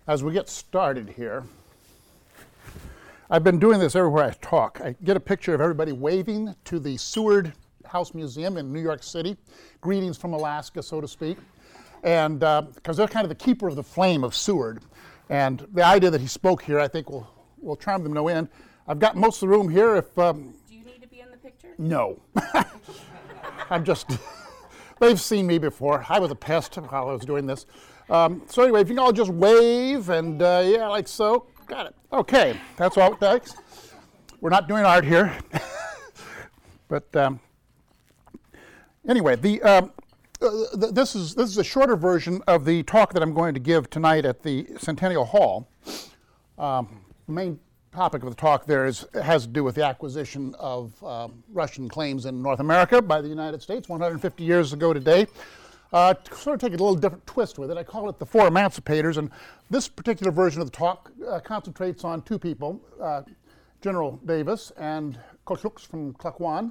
As we get started here, I've been doing this everywhere I talk. I get a picture of everybody waving to the Seward House Museum in New York City, greetings from Alaska, so to speak, and because they're kind of the keeper of the flame of Seward. And the idea that he spoke here, I think, will charm them no end. I've got most of the room here. If do you need to be in the picture? No. I'm just, they've seen me before. I was a pest while I was doing this. So anyway, if you can all just wave and yeah, like so. Got it. Okay, that's all it takes. We're not doing art here. But anyway, this is a shorter version of the talk that I'm going to give tonight at the Centennial Hall. The main topic of the talk there has to do with the acquisition of Russian claims in North America by the United States 150 years ago today. To sort of take a little different twist with it, I call it the Four Emancipators, and this particular version of the talk concentrates on two people, General Davis and Kokluk from Klukwan.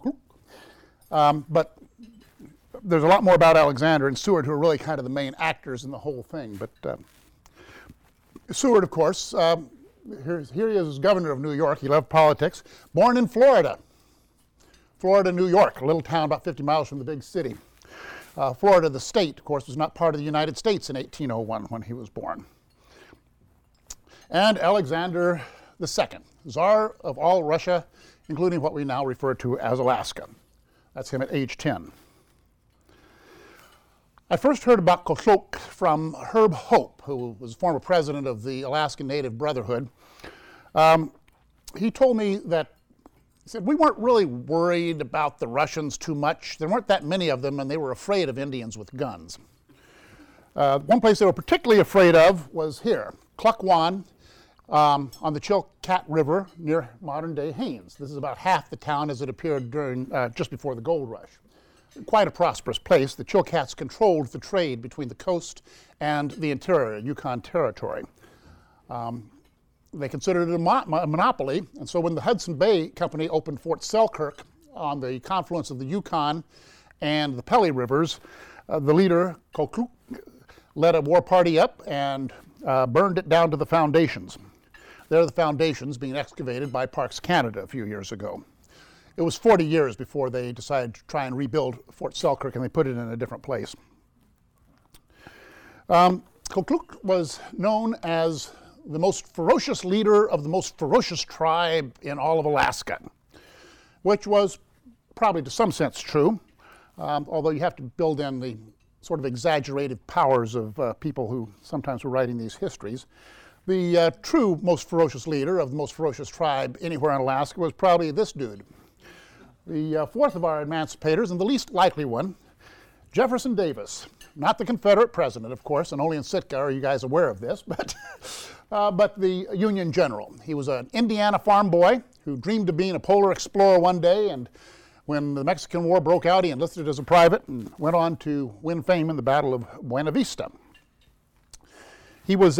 But there's a lot more about Alexander and Seward, who are really kind of the main actors in the whole thing. But Seward, of course, here he is as governor of New York. He loved politics. Born in Florida, New York, a little town about 50 miles from the big city. Florida, the state, of course, was not part of the United States in 1801 when he was born. And Alexander II, Tsar of all Russia, including what we now refer to as Alaska. That's him at age 10. I first heard about Kokluk from Herb Hope, who was former president of the Alaskan Native Brotherhood. He told me that he said, we weren't really worried about the Russians too much. There weren't that many of them, and they were afraid of Indians with guns. One place they were particularly afraid of was here, Klukwan, on the Chilkat River near modern-day Haines. This is about half the town as it appeared during just before the gold rush. Quite a prosperous place. The Chilkats controlled the trade between the coast and the interior, Yukon Territory. They considered it a monopoly, and so when the Hudson Bay Company opened Fort Selkirk on the confluence of the Yukon and the Pelly Rivers, the leader, Kokluk, led a war party up and burned it down to the foundations. There are the foundations being excavated by Parks Canada a few years ago. It was 40 years before they decided to try and rebuild Fort Selkirk, and they put it in a different place. Kokluk was known as the most ferocious leader of the most ferocious tribe in all of Alaska, which was probably to some sense true, although you have to build in the sort of exaggerated powers of people who sometimes were writing these histories. The true most ferocious leader of the most ferocious tribe anywhere in Alaska was probably this dude. The fourth of our emancipators, and the least likely one, Jefferson Davis. Not the Confederate president, of course, and only in Sitka are you guys aware of this, but the Union general. He was an Indiana farm boy who dreamed of being a polar explorer one day, and when the Mexican War broke out, he enlisted as a private and went on to win fame in the Battle of Buena Vista. He was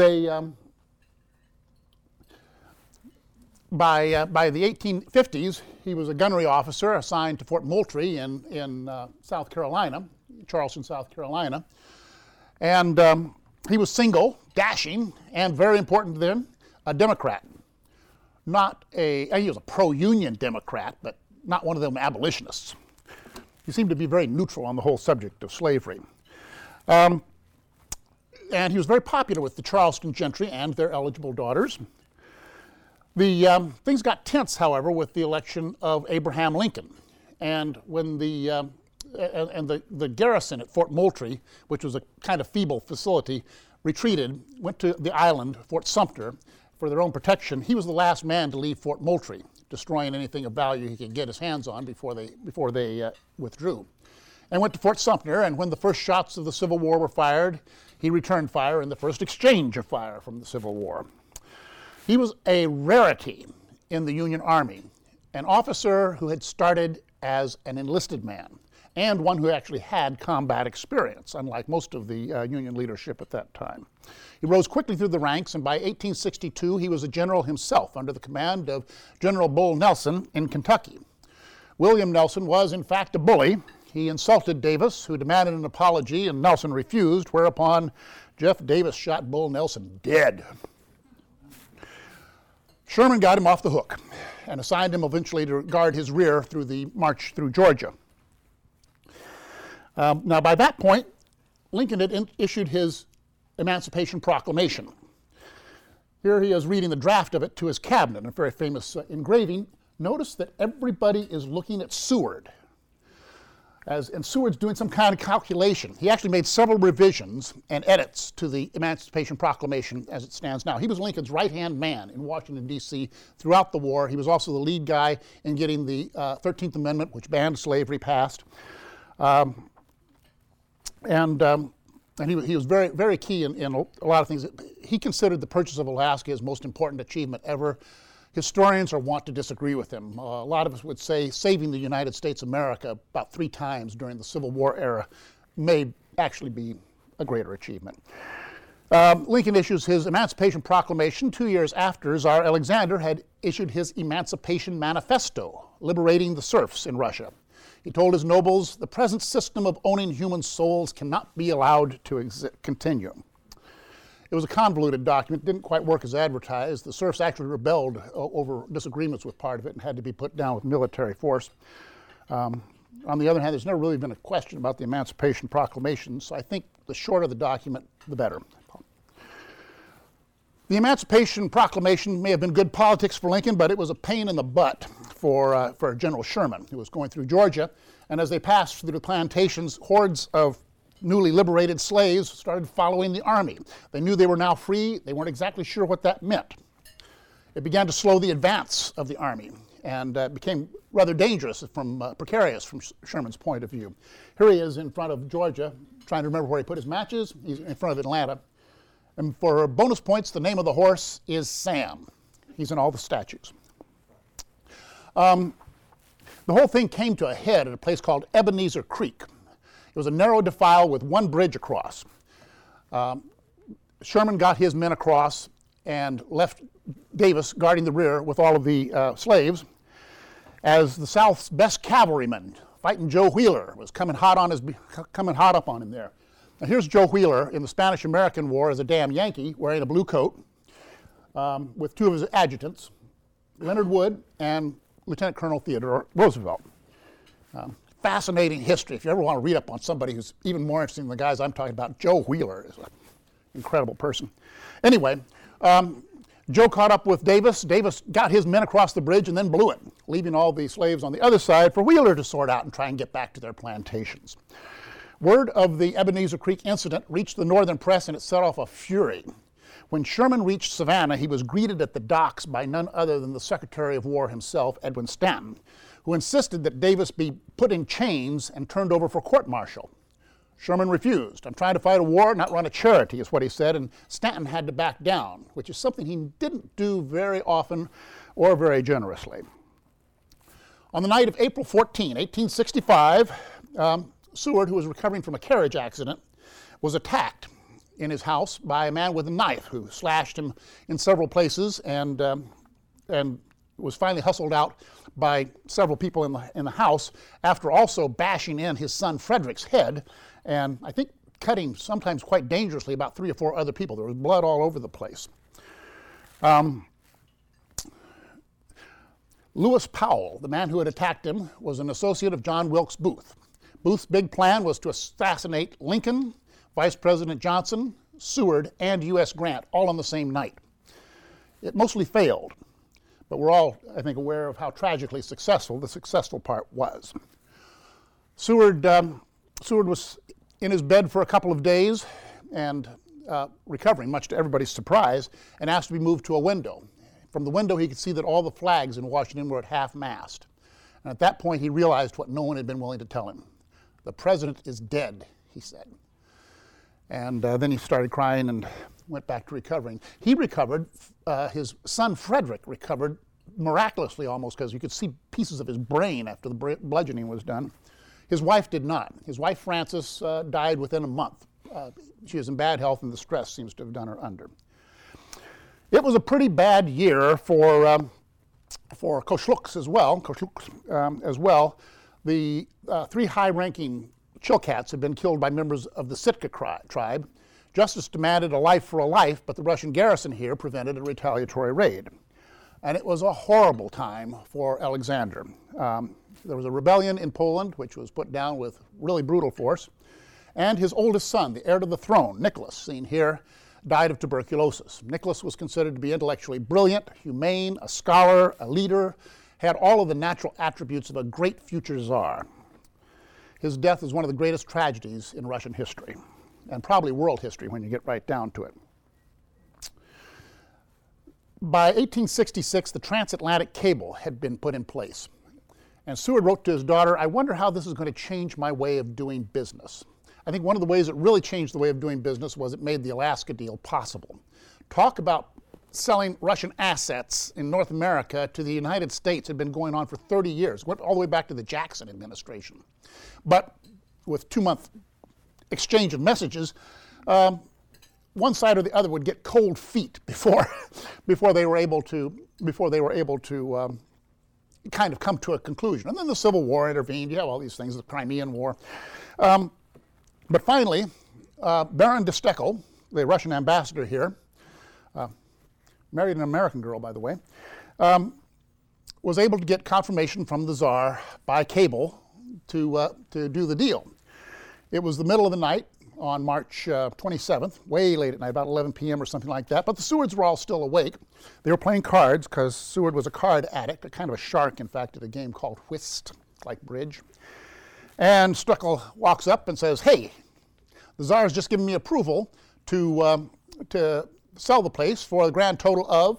by the 1850s, he was a gunnery officer assigned to Fort Moultrie in South Carolina, Charleston, South Carolina. And he was single, dashing, and very important then, a Democrat. He was a pro-union Democrat, but not one of them abolitionists. He seemed to be very neutral on the whole subject of slavery. And he was very popular with the Charleston gentry and their eligible daughters. The things got tense, however, with the election of Abraham Lincoln. And when the garrison at Fort Moultrie, which was a kind of feeble facility, retreated, went to the island, Fort Sumter, for their own protection, he was the last man to leave Fort Moultrie, destroying anything of value he could get his hands on before they withdrew. And went to Fort Sumter, and when the first shots of the Civil War were fired, he returned fire in the first exchange of fire from the Civil War. He was a rarity in the Union Army, an officer who had started as an enlisted man, and one who actually had combat experience, unlike most of the Union leadership at that time. He rose quickly through the ranks, and by 1862 he was a general himself under the command of General Bull Nelson in Kentucky. William Nelson was, in fact, a bully. He insulted Davis, who demanded an apology, and Nelson refused, whereupon Jeff Davis shot Bull Nelson dead. Sherman got him off the hook and assigned him eventually to guard his rear through the march through Georgia. Now, by that point, Lincoln had issued his Emancipation Proclamation. Here he is reading the draft of it to his cabinet, a very famous engraving. Notice that everybody is looking at Seward, and Seward's doing some kind of calculation. He actually made several revisions and edits to the Emancipation Proclamation as it stands now. He was Lincoln's right-hand man in Washington, D.C. throughout the war. He was also the lead guy in getting the 13th Amendment, which banned slavery, passed. And he was very, very key in a lot of things. He considered the purchase of Alaska his most important achievement ever. Historians are wont to disagree with him. A lot of us would say saving the United States of America about 3 times during the Civil War era may actually be a greater achievement. Lincoln issues his Emancipation Proclamation 2 years after Tsar Alexander had issued his Emancipation Manifesto, liberating the serfs in Russia. He told his nobles, the present system of owning human souls cannot be allowed to continue. It was a convoluted document, didn't quite work as advertised. The serfs actually rebelled over disagreements with part of it and had to be put down with military force. On the other hand, there's never really been a question about the Emancipation Proclamation, so I think the shorter the document, the better. The Emancipation Proclamation may have been good politics for Lincoln, but it was a pain in the butt for General Sherman, who was going through Georgia. And as they passed through the plantations, hordes of newly liberated slaves started following the army. They knew they were now free. They weren't exactly sure what that meant. It began to slow the advance of the army and became rather dangerous, precarious from Sherman's point of view. Here he is in front of Georgia, trying to remember where he put his matches. He's in front of Atlanta. And for bonus points, the name of the horse is Sam. He's in all the statues. The whole thing came to a head at a place called Ebenezer Creek. It was a narrow defile with one bridge across. Sherman got his men across and left Davis guarding the rear with all of the slaves, as the South's best cavalryman, fighting Joe Wheeler, was coming hot up on him there. Now here's Joe Wheeler in the Spanish-American War as a damn Yankee, wearing a blue coat, with 2 of his adjutants, Leonard Wood and Lieutenant Colonel Theodore Roosevelt. Fascinating history. If you ever want to read up on somebody who's even more interesting than the guys I'm talking about, Joe Wheeler is an incredible person. Anyway, Joe caught up with Davis. Davis got his men across the bridge and then blew it, leaving all the slaves on the other side for Wheeler to sort out and try and get back to their plantations. Word of the Ebenezer Creek incident reached the northern press and it set off a fury. When Sherman reached Savannah, he was greeted at the docks by none other than the Secretary of War himself, Edwin Stanton, who insisted that Davis be put in chains and turned over for court-martial. Sherman refused. I'm trying to fight a war, not run a charity, is what he said, and Stanton had to back down, which is something he didn't do very often or very generously. On the night of April 14, 1865, Seward, who was recovering from a carriage accident, was attacked in his house by a man with a knife who slashed him in several places and was finally hustled out by several people in the house after also bashing in his son Frederick's head and I think cutting sometimes quite dangerously about 3 or 4 other people. There was blood all over the place. Lewis Powell, the man who had attacked him, was an associate of John Wilkes Booth. Booth's big plan was to assassinate Lincoln, Vice President Johnson, Seward, and U.S. Grant all on the same night. It mostly failed, but we're all, I think, aware of how tragically successful the successful part was. Seward was in his bed for a couple of days and recovering, much to everybody's surprise, and asked to be moved to a window. From the window, he could see that all the flags in Washington were at half-mast. And at that point, he realized what no one had been willing to tell him. The president is dead, he said. And then he started crying and went back to recovering. He recovered. His son Frederick recovered miraculously almost, because you could see pieces of his brain after the bludgeoning was done. His wife did not. His wife Frances died within a month. She was in bad health, and the stress seems to have done her under. It was a pretty bad year for Kosluch as well. The three high-ranking Chilkats had been killed by members of the Sitka tribe. Justice demanded a life for a life, but the Russian garrison here prevented a retaliatory raid. And it was a horrible time for Alexander. There was a rebellion in Poland, which was put down with really brutal force. And his oldest son, the heir to the throne, Nicholas, seen here, died of tuberculosis. Nicholas was considered to be intellectually brilliant, humane, a scholar, a leader, had all of the natural attributes of a great future czar. His death is one of the greatest tragedies in Russian history, and probably world history when you get right down to it. By 1866, the transatlantic cable had been put in place. And Seward wrote to his daughter, "I wonder how this is going to change my way of doing business." I think one of the ways it really changed the way of doing business was it made the Alaska deal possible. Talk about selling Russian assets in North America to the United States had been going on for 30 years, went all the way back to the Jackson administration. But with 2-month exchange of messages, one side or the other would get cold feet before they were able to kind of come to a conclusion. And then the Civil War intervened. You have all these things, the Crimean War. But finally, Baron de Steckel, the Russian ambassador here, married an American girl, by the way, was able to get confirmation from the Tsar by cable to do the deal. It was the middle of the night on March 27th, way late at night, about 11 p.m. or something like that, but the Sewards were all still awake. They were playing cards because Seward was a card addict, a kind of a shark, in fact, at a game called whist, like bridge. And Steckel walks up and says, "Hey, the Tsar's just given me approval to sell the place for a grand total of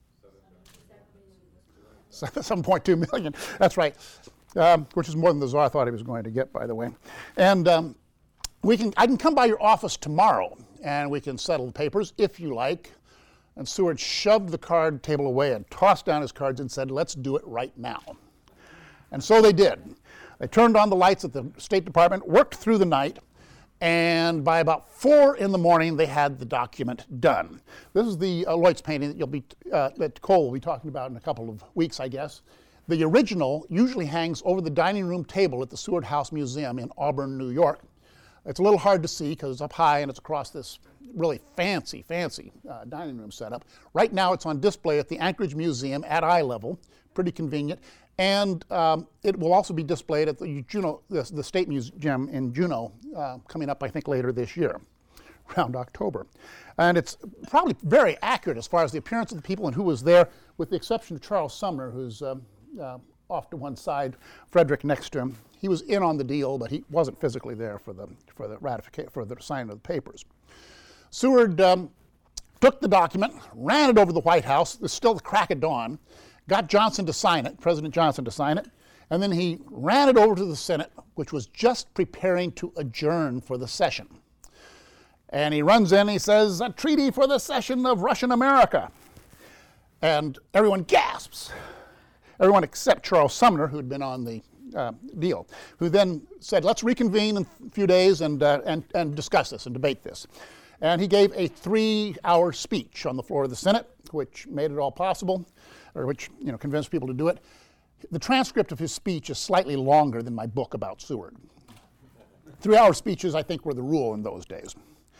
$7.2 million. That's right, which is more than the Tsar thought he was going to get, by the way. And I can come by your office tomorrow, and we can settle the papers if you like." And Seward shoved the card table away and tossed down his cards and said, "Let's do it right now." And so they did. They turned on the lights at the State Department, worked through the night, and by about 4 in the morning, they had the document done. This is the Leutz painting that Cole will be talking about in a couple of weeks, I guess. The original usually hangs over the dining room table at the Seward House Museum in Auburn, New York. It's a little hard to see because it's up high and it's across this really fancy dining room setup. Right now, it's on display at the Anchorage Museum at eye level, pretty convenient. And it will also be displayed at the State Museum in Juneau, coming up, I think, later this year, around October. And it's probably very accurate as far as the appearance of the people and who was there, with the exception of Charles Sumner, who's off to one side, Frederick next to him. He was in on the deal, but he wasn't physically there for the signing of the papers. Seward took the document, ran it over the White House. There's still the crack of dawn. Got Johnson to sign it, President Johnson to sign it, and then he ran it over to the Senate, which was just preparing to adjourn for the session. And he runs in, he says, "A treaty for the cession of Russian America." And everyone gasps. Everyone except Charles Sumner, who'd been on the deal, who then said, "Let's reconvene in a few days and discuss this and debate this." And he gave a 3-hour speech on the floor of the Senate, which made it all possible, or which convinced people to do it. The transcript of his speech is slightly longer than my book about Seward. 3-hour speeches, I think, were the rule in those days.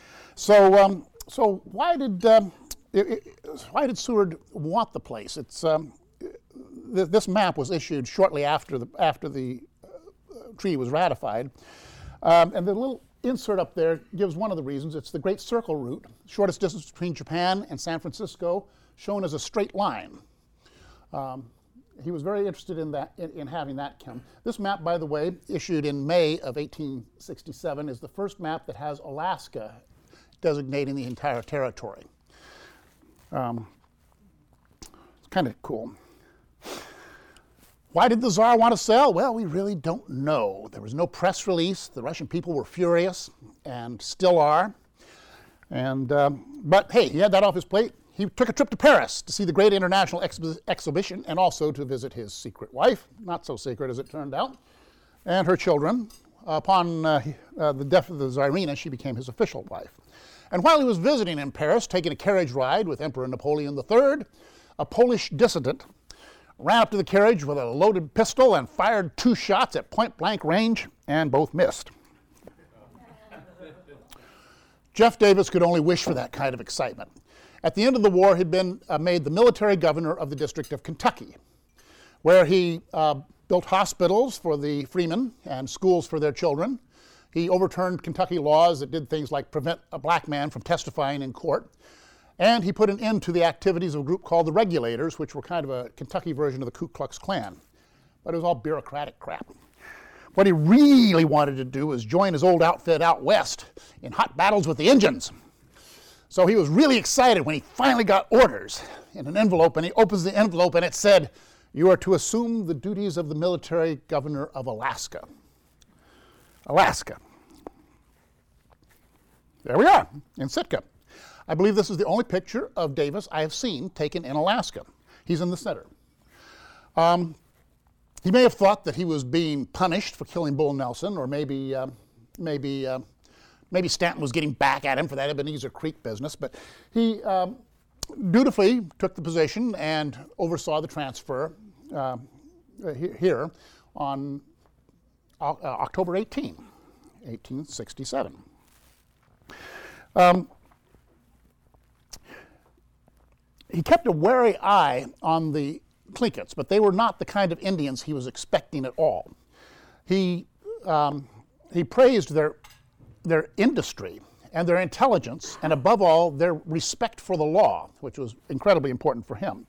So why did Seward want the place? It's this map was issued shortly after the treaty was ratified, and the little insert up there gives one of the reasons. It's the Great Circle route, shortest distance between Japan and San Francisco, shown as a straight line. He was very interested in that, in having that come. This map, by the way, issued in May of 1867, is the first map that has Alaska designating the entire territory. It's kind of cool. Why did the Tsar want to sell? Well, we really don't know. There was no press release. The Russian people were furious, and still are. But hey, he had that off his plate. He took a trip to Paris to see the great international exhibition and also to visit his secret wife, not so secret as it turned out, and her children. Upon the death of the Tsarina, she became his official wife. And while he was visiting in Paris, taking a carriage ride with Emperor Napoleon III, a Polish dissident ran up to the carriage with a loaded pistol and fired 2 shots at point-blank range, and both missed. Jeff Davis could only wish for that kind of excitement. At the end of the war, he'd been made the military governor of the District of Kentucky, where he built hospitals for the freemen and schools for their children. He overturned Kentucky laws that did things like prevent a black man from testifying in court. And he put an end to the activities of a group called the Regulators, which were kind of a Kentucky version of the Ku Klux Klan. But it was all bureaucratic crap. What he really wanted to do was join his old outfit out west in hot battles with the Injuns. So he was really excited when he finally got orders in an envelope, and he opens the envelope and it said, "You are to assume the duties of the military governor of Alaska." Alaska. There we are, in Sitka. I believe this is the only picture of Davis I have seen taken in Alaska. He's in the center. He may have thought that he was being punished for killing Bull Nelson, or maybe Stanton was getting back at him for that Ebenezer Creek business, but he dutifully took the position and oversaw the transfer here on October 18, 1867. He kept a wary eye on the Tlinkits, but they were not the kind of Indians he was expecting at all. He praised their industry and their intelligence, and above all, their respect for the law, which was incredibly important for him.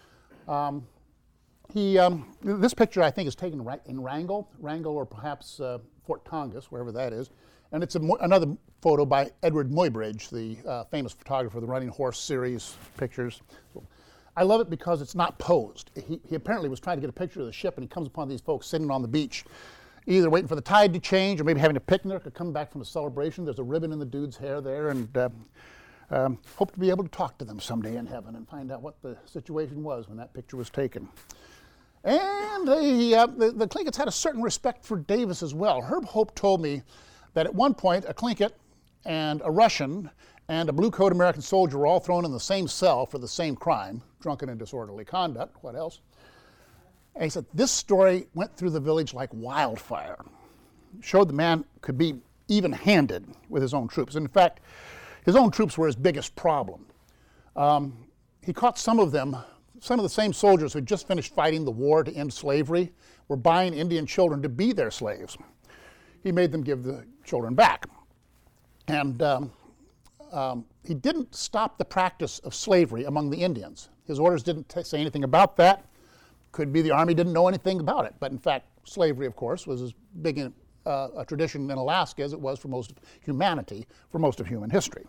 This picture, I think, is taken in Wrangell, or perhaps Fort Tongass, wherever that is. And it's another photo by Edward Muybridge, the famous photographer of the Running Horse series pictures. I love it because it's not posed. He apparently was trying to get a picture of the ship, and he comes upon these folks sitting on the beach, either waiting for the tide to change or maybe having a picnic or coming back from a celebration. There's a ribbon in the dude's hair there, and hope to be able to talk to them someday in heaven and find out what the situation was when that picture was taken. And the Tlinkits had a certain respect for Davis as well. Herb Hope told me that at one point a Tlingit and a Russian and a blue-coat American soldier were all thrown in the same cell for the same crime, drunken and disorderly conduct. What else? And he said, this story went through the village like wildfire. Showed the man could be even-handed with his own troops. In fact, his own troops were his biggest problem. He caught some of the same soldiers who had just finished fighting the war to end slavery were buying Indian children to be their slaves. He made them give the children back. And he didn't stop the practice of slavery among the Indians. His orders didn't say anything about that. Could be the Army didn't know anything about it. But in fact, slavery, of course, was as big a tradition in Alaska as it was for most of humanity, for most of human history.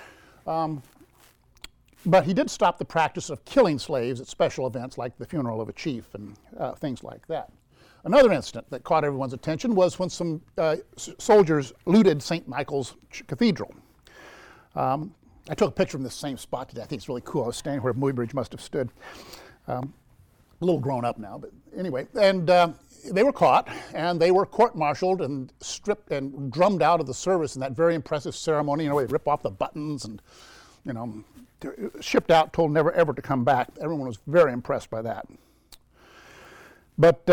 But he did stop the practice of killing slaves at special events like the funeral of a chief and things like that. Another incident that caught everyone's attention was when some soldiers looted St. Michael's Cathedral. I took a picture from this same spot today. I think it's really cool. I was standing where Muybridge must have stood. A little grown up now, but anyway. And they were caught, and they were court-martialed and stripped and drummed out of the service in that very impressive ceremony. You know, they rip off the buttons and, you know, shipped out, told never ever to come back. Everyone was very impressed by that. But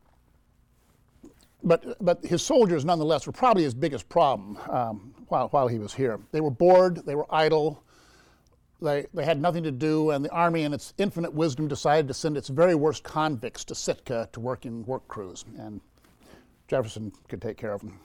his soldiers, nonetheless, were probably his biggest problem while he was here. They were bored, they were idle, they had nothing to do, and the Army, in its infinite wisdom, decided to send its very worst convicts to Sitka to work in work crews, and Jefferson could take care of them.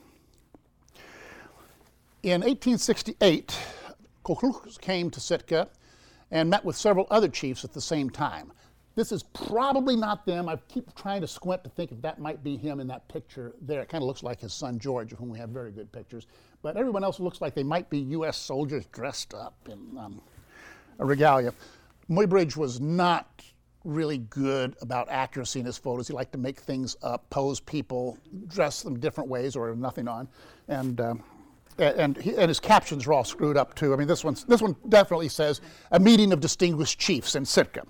In 1868, Kokluk came to Sitka and met with several other chiefs at the same time. This is probably not them. I keep trying to squint to think if that might be him in that picture there. It kind of looks like his son George, of whom we have very good pictures. But everyone else looks like they might be U.S. soldiers dressed up in a regalia. Muybridge was not really good about accuracy in his photos. He liked to make things up, pose people, dress them different ways or nothing on. And his captions are all screwed up too. I mean, this one definitely says a meeting of distinguished chiefs in Sitka.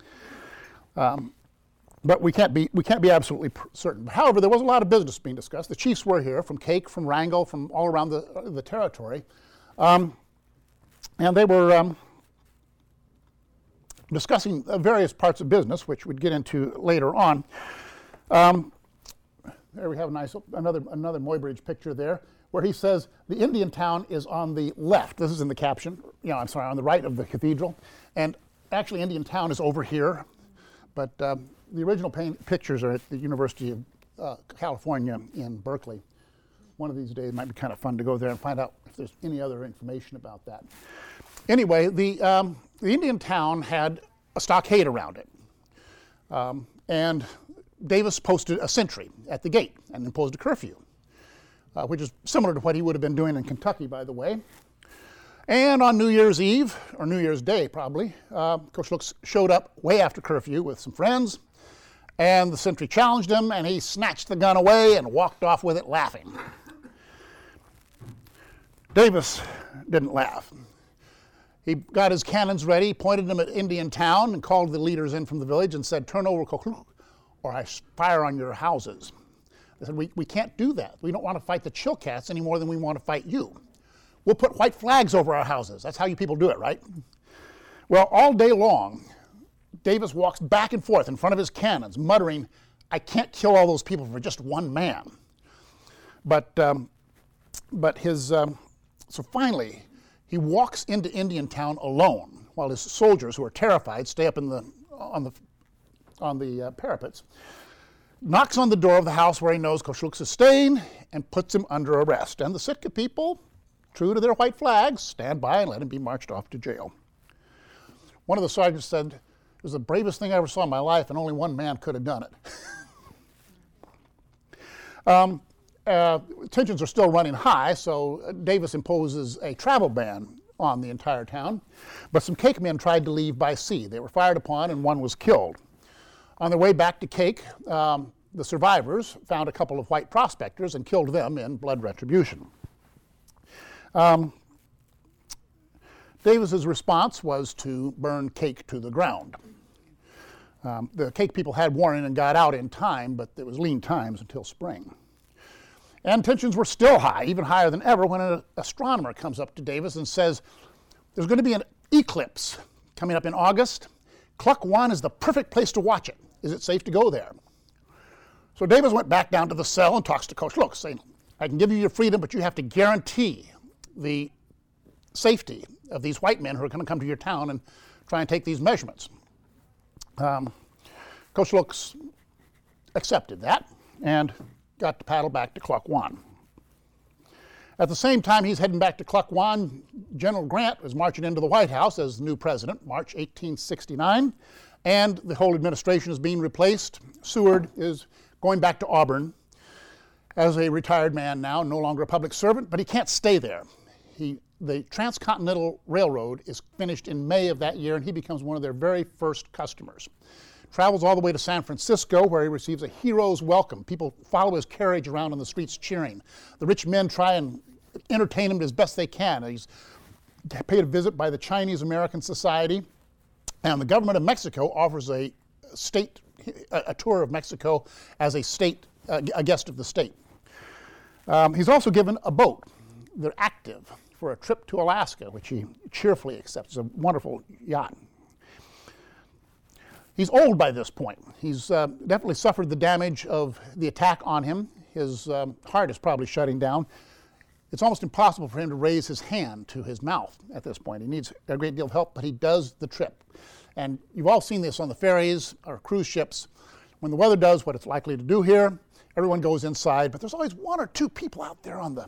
But we can't be absolutely certain. However, there was a lot of business being discussed. The chiefs were here from Cake, from Wrangell, from all around the territory, and they were discussing various parts of business, which we'd get into later on. There we have another Muybridge picture there, where he says the Indian town is on the left. This is in the caption. On the right of the cathedral, and actually Indian town is over here, but the original pictures are at the University of California in Berkeley. One of these days it might be kind of fun to go there and find out if there's any other information about that. Anyway, the Indian town had a stockade around it, and Davis posted a sentry at the gate and imposed a curfew, which is similar to what he would have been doing in Kentucky, by the way. And on New Year's Eve, or New Year's Day probably, Koshlook showed up way after curfew with some friends, and the sentry challenged him, and he snatched the gun away and walked off with it laughing. Davis didn't laugh. He got his cannons ready, pointed them at Indian town, and called the leaders in from the village and said, "Turn over, Koshlook, or I fire on your houses." They said, we can't do that. We don't want to fight the Chilcats any more than we want to fight you. We'll put white flags over our houses. That's how you people do it, right? Well, all day long, Davis walks back and forth in front of his cannons, muttering, "I can't kill all those people for just one man." So finally, he walks into Indian town alone, while his soldiers, who are terrified, stay up on the parapets. Knocks on the door of the house where he knows Koshlook is staying and puts him under arrest. And the Sitka people, true to their white flags, stand by and let him be marched off to jail. One of the sergeants said, "It was the bravest thing I ever saw in my life, and only one man could have done it." Tensions are still running high, so Davis imposes a travel ban on the entire town. But some Cake men tried to leave by sea. They were fired upon, and one was killed. On their way back to Cake, the survivors found a couple of white prospectors and killed them in blood retribution. Davis's response was to burn Cake to the ground. The Cake people had warning and got out in time, but it was lean times until spring. And tensions were still high, even higher than ever, when an astronomer comes up to Davis and says, "There's going to be an eclipse coming up in August. Cluck Wan is the perfect place to watch it. Is it safe to go there?" So Davis went back down to the cell and talks to Koshlook, saying, "I can give you your freedom, but you have to guarantee the safety of these white men who are going to come to your town and try and take these measurements." Koshlook accepted that and got to paddle back to Cluck Wan. At the same time he's heading back to Cluck Wan, General Grant was marching into the White House as the new president, March 1869, and the whole administration is being replaced. Seward is going back to Auburn as a retired man now, no longer a public servant, but he can't stay there. The Transcontinental Railroad is finished in May of that year, and he becomes one of their very first customers. Travels all the way to San Francisco, where he receives a hero's welcome. People follow his carriage around on the streets cheering. The rich men try and entertain him as best they can. He's paid a visit by the Chinese American Society, and the government of Mexico offers a tour of Mexico as a guest of the state. He's also given a boat. They're active for a trip to Alaska, which he cheerfully accepts. It's a wonderful yacht. He's old by this point. He's definitely suffered the damage of the attack on him. His heart is probably shutting down. It's almost impossible for him to raise his hand to his mouth at this point. He needs a great deal of help, but he does the trip. And you've all seen this on the ferries or cruise ships. When the weather does what it's likely to do here, everyone goes inside, but there's always one or two people out there on the...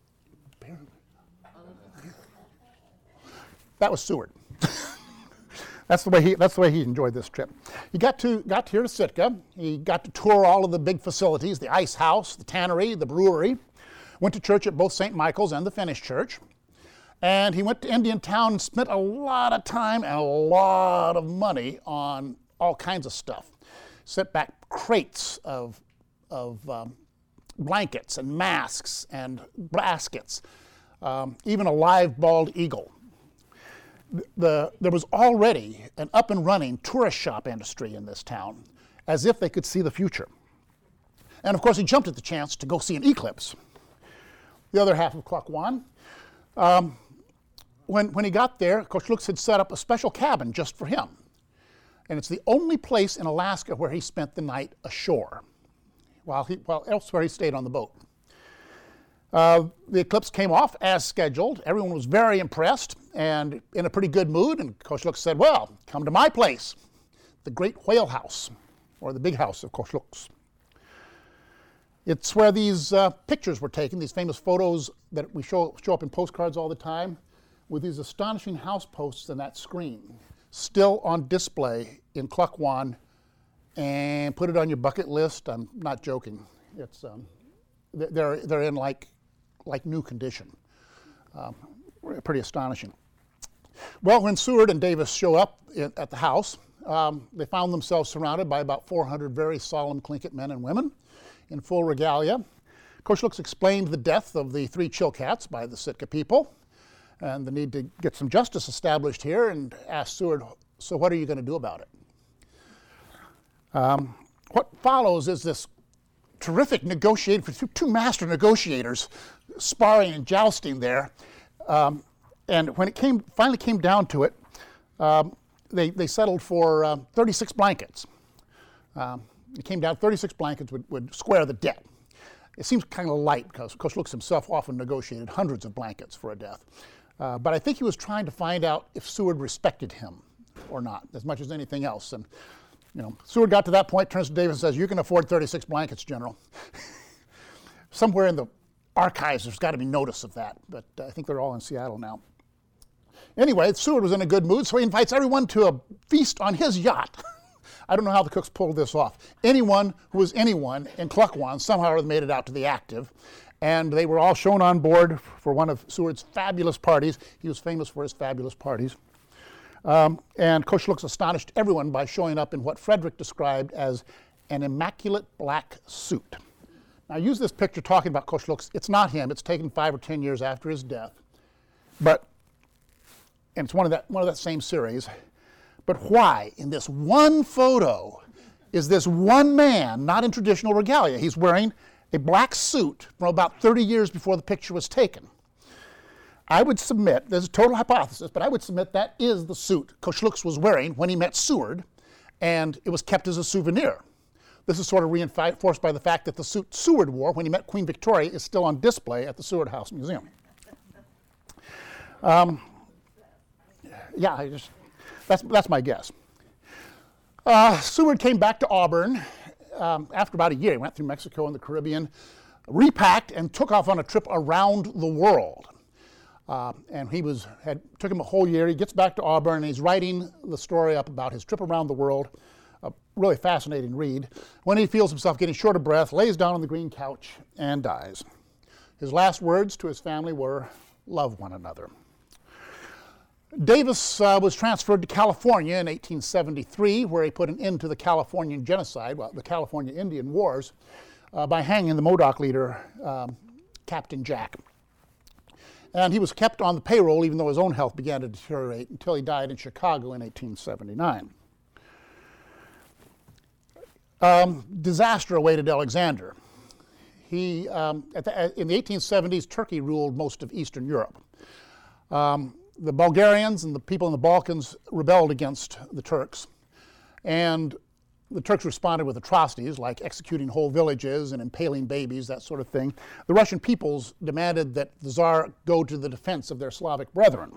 That was Seward. That's the way he enjoyed this trip. He got here to Sitka. He got to tour all of the big facilities, the ice house, the tannery, the brewery. Went to church at both St. Michael's and the Finnish church. And he went to Indian Town and spent a lot of time and a lot of money on all kinds of stuff. Sent back crates of blankets and masks and baskets, even a live bald eagle. There was already an up and running tourist shop industry in this town, as if they could see the future. And of course, he jumped at the chance to go see an eclipse. The other half of Cluck Wan. When he got there, Koshlook had set up a special cabin just for him. And it's the only place in Alaska where he spent the night ashore, while elsewhere he stayed on the boat. The eclipse came off as scheduled. Everyone was very impressed and in a pretty good mood. And Koshluk said, well, come to my place, the Great Whale House, or the Big House of Koshluk's. It's where these pictures were taken, these famous photos that we show up in postcards all the time, with these astonishing house posts and that screen, still on display in Klukwan, and put it on your bucket list. I'm not joking. It's they're in like new condition. Pretty astonishing. Well, when Seward and Davis show up at the house, they found themselves surrounded by about 400 very solemn Tlingit men and women in full regalia. Koshluk's explained the death of the 3 Chilkats by the Sitka people and the need to get some justice established here, and asked Seward, so what are you going to do about it? What follows is this terrific negotiating for 2 master negotiators sparring and jousting there. And when it finally came down to it, they settled for 36 blankets. It came down 36 blankets would square the debt. It seems kind of light because Koshluk himself often negotiated hundreds of blankets for a death. But I think he was trying to find out if Seward respected him or not, as much as anything else. And Seward got to that point, turns to Davis and says, you can afford 36 blankets, General. Somewhere in the archives there's got to be notice of that, but I think they're all in Seattle now. Anyway, Seward was in a good mood, so he invites everyone to a feast on his yacht. I don't know how the cooks pulled this off. Anyone who was anyone in Klukwan somehow made it out to the Active, and they were all shown on board for one of Seward's fabulous parties. He was famous for his fabulous parties. And Koshluk astonished everyone by showing up in what Frederick described as an immaculate black suit. Now, I use this picture talking about Koshluk. It's not him. It's taken 5 or 10 years after his death, and it's one of that same series. But why, in this one photo, is this one man not in traditional regalia? He's wearing a black suit from about 30 years before the picture was taken. I would submit, there's a total hypothesis, but I would submit that is the suit Koshluk was wearing when he met Seward, and it was kept as a souvenir. This is sort of reinforced by the fact that the suit Seward wore when he met Queen Victoria is still on display at the Seward House Museum. That's my guess. Seward came back to Auburn after about a year. He went through Mexico and the Caribbean, repacked, and took off on a trip around the world. And took him a whole year. He gets back to Auburn, and he's writing the story up about his trip around the world. A really fascinating read. When he feels himself getting short of breath, lays down on the green couch and dies. His last words to his family were, "Love one another." Davis was transferred to California in 1873, where he put an end to the Californian genocide, the California Indian Wars, by hanging the Modoc leader, Captain Jack. And he was kept on the payroll even though his own health began to deteriorate until he died in Chicago in 1879. Disaster awaited Alexander. In the 1870s, Turkey ruled most of Eastern Europe. The Bulgarians and the people in the Balkans rebelled against the Turks, and the Turks responded with atrocities like executing whole villages and impaling babies, that sort of thing. The Russian peoples demanded that the Tsar go to the defense of their Slavic brethren.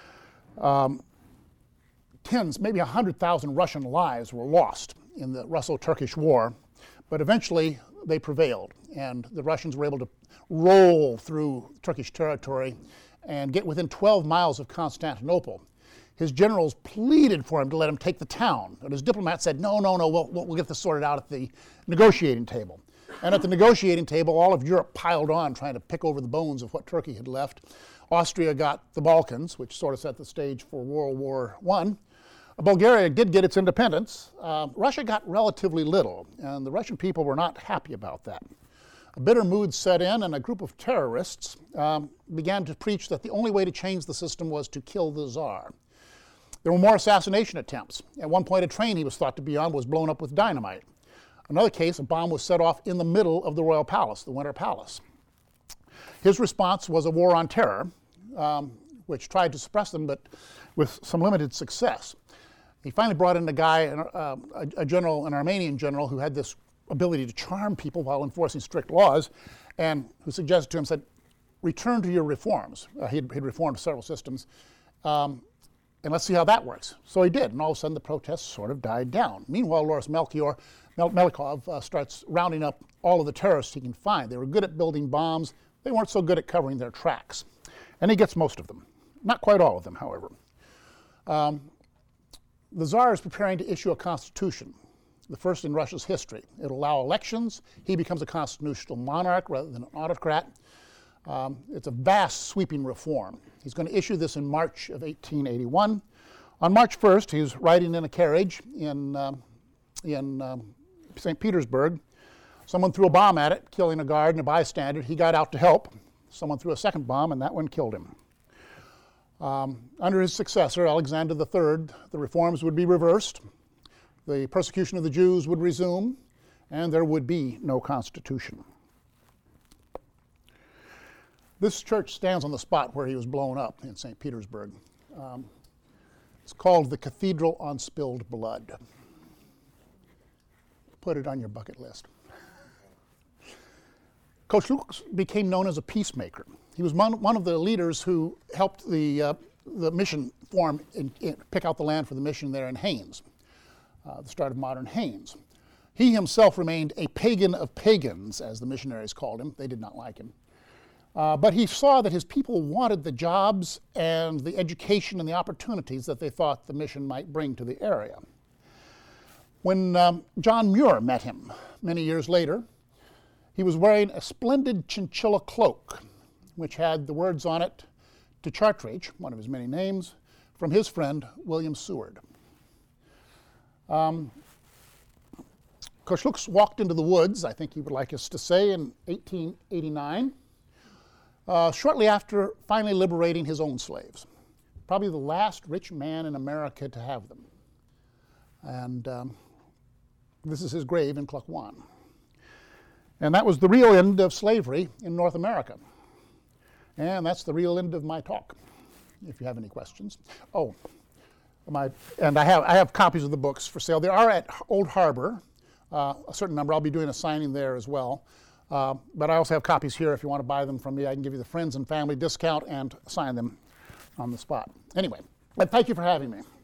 Maybe 100,000 Russian lives were lost in the Russo-Turkish War, but eventually they prevailed, and the Russians were able to roll through Turkish territory and get within 12 miles of Constantinople. His generals pleaded for him to let him take the town, but his diplomats said, no, we'll get this sorted out at the negotiating table. And at the negotiating table, all of Europe piled on, trying to pick over the bones of what Turkey had left. Austria got the Balkans, which sort of set the stage for World War I. Bulgaria did get its independence. Russia got relatively little, and the Russian people were not happy about that. A bitter mood set in, and a group of terrorists began to preach that the only way to change the system was to kill the Tsar. There were more assassination attempts. At one point, a train he was thought to be on was blown up with dynamite. Another case, a bomb was set off in the middle of the Royal Palace, the Winter Palace. His response was a war on terror, which tried to suppress them, but with some limited success. He finally brought in a guy, a general, an Armenian general, who had this ability to charm people while enforcing strict laws, and who suggested to him, said, return to your reforms. He'd reformed several systems, and let's see how that works. So he did, and all of a sudden the protests sort of died down. Meanwhile, Loris Melikov starts rounding up all of the terrorists he can find. They were good at building bombs. They weren't so good at covering their tracks. And he gets most of them. Not quite all of them, however. The Tsar is preparing to issue a constitution, the first in Russia's history. It'll allow elections. He becomes a constitutional monarch rather than an autocrat. It's a vast, sweeping reform. He's going to issue this in March of 1881. On March 1st, he's riding in a carriage in St. Petersburg. Someone threw a bomb at it, killing a guard and a bystander. He got out to help. Someone threw a second bomb, and that one killed him. Under his successor, Alexander III, the reforms would be reversed. The persecution of the Jews would resume, and there would be no constitution. This church stands on the spot where he was blown up in St. Petersburg. It's called the Cathedral on Spilled Blood. Put it on your bucket list. Kosciuszko became known as a peacemaker. He was one of the leaders who helped the mission form, pick out the land for the mission there in Haines, the start of modern Haines. He himself remained a pagan of pagans, as the missionaries called him. They did not like him. But he saw that his people wanted the jobs and the education and the opportunities that they thought the mission might bring to the area. When John Muir met him many years later, he was wearing a splendid chinchilla cloak, which had the words on it, to Chartreuse, one of his many names, from his friend William Seward. Kosciuszko walked into the woods, I think he would like us to say, in 1889, shortly after finally liberating his own slaves. Probably the last rich man in America to have them. And this is his grave in Klukwan. And that was the real end of slavery in North America. And that's the real end of my talk, if you have any questions. Oh, I have copies of the books for sale. They are at Old Harbor, a certain number. I'll be doing a signing there as well. But I also have copies here if you want to buy them from me. I can give you the friends and family discount and sign them on the spot. Anyway, thank you for having me.